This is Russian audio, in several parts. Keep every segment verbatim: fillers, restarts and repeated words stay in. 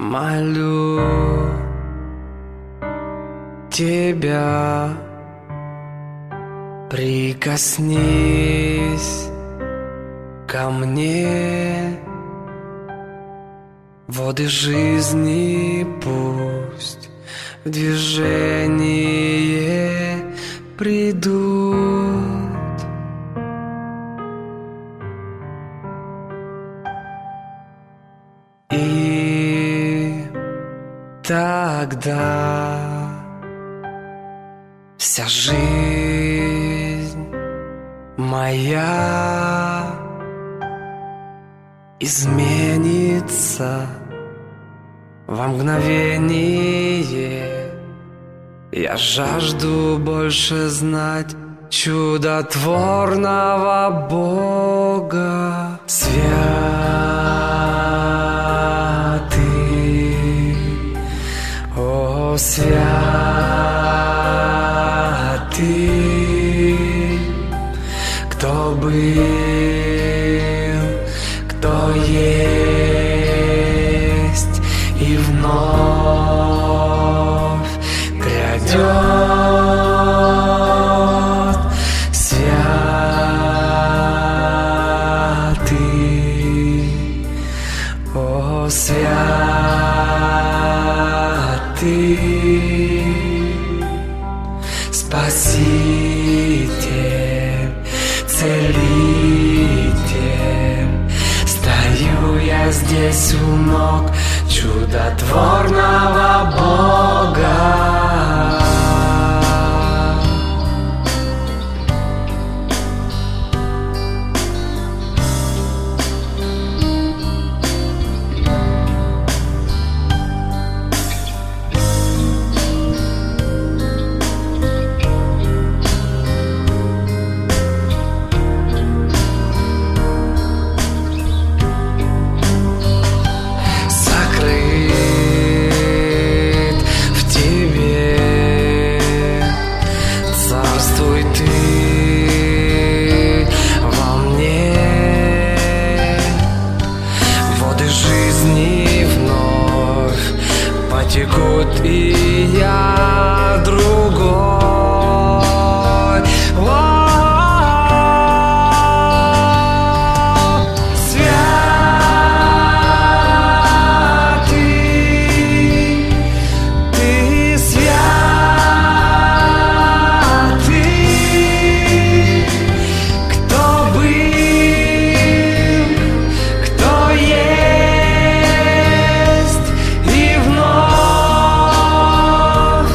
Молю тебя, прикоснись ко мне, воды жизни пусть в движение придут. И тогда вся жизнь моя изменится во мгновение. Я жажду больше знать чудотворного Бога. Святый, о святый, кто был, кто есть и вновь грядет. Святый, о святый, Спаситель, Целитель, стою я здесь у ног чудотворного Бога. Текут, и я другой. О-о-о-о. Святый, ты святый, кто был, кто есть и вновь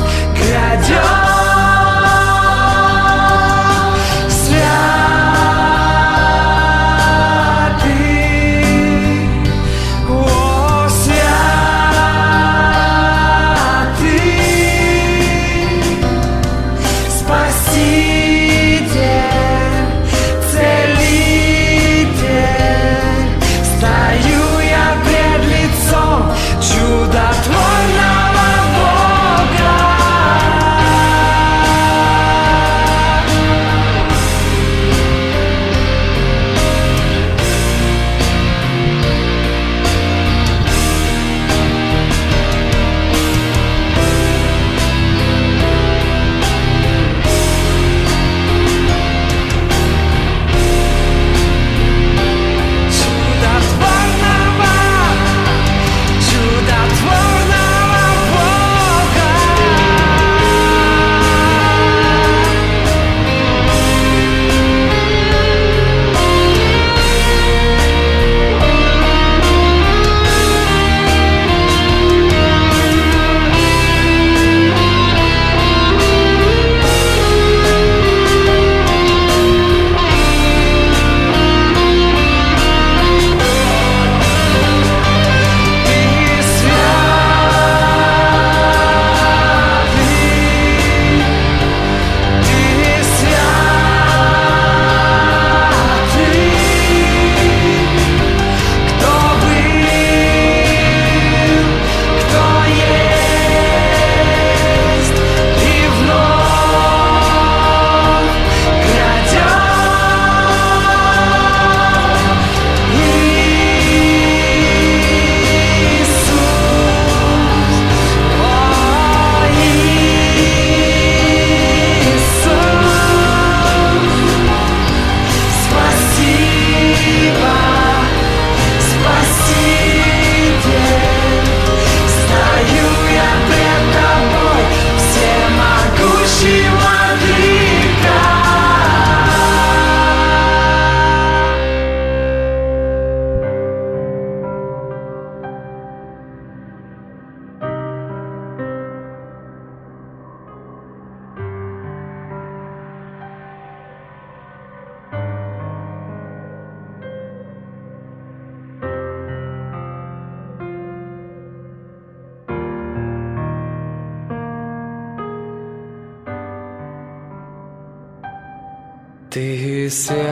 Ты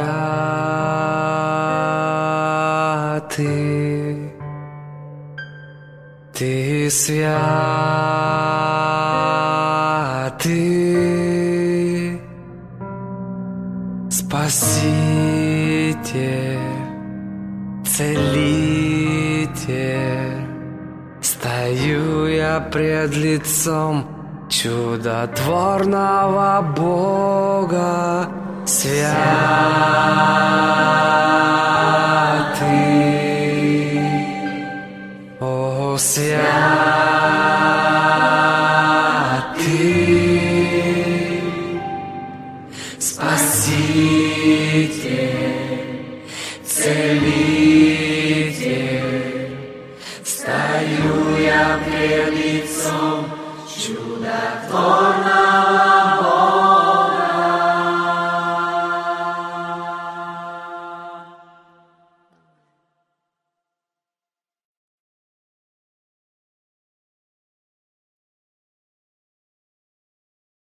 святый, Ты святый, Спаситель, Целитель. Стою я пред лицом чудотворного Бога, святый, о, святый, Спаситель, Целитель. Стою я пред лицом чудотворного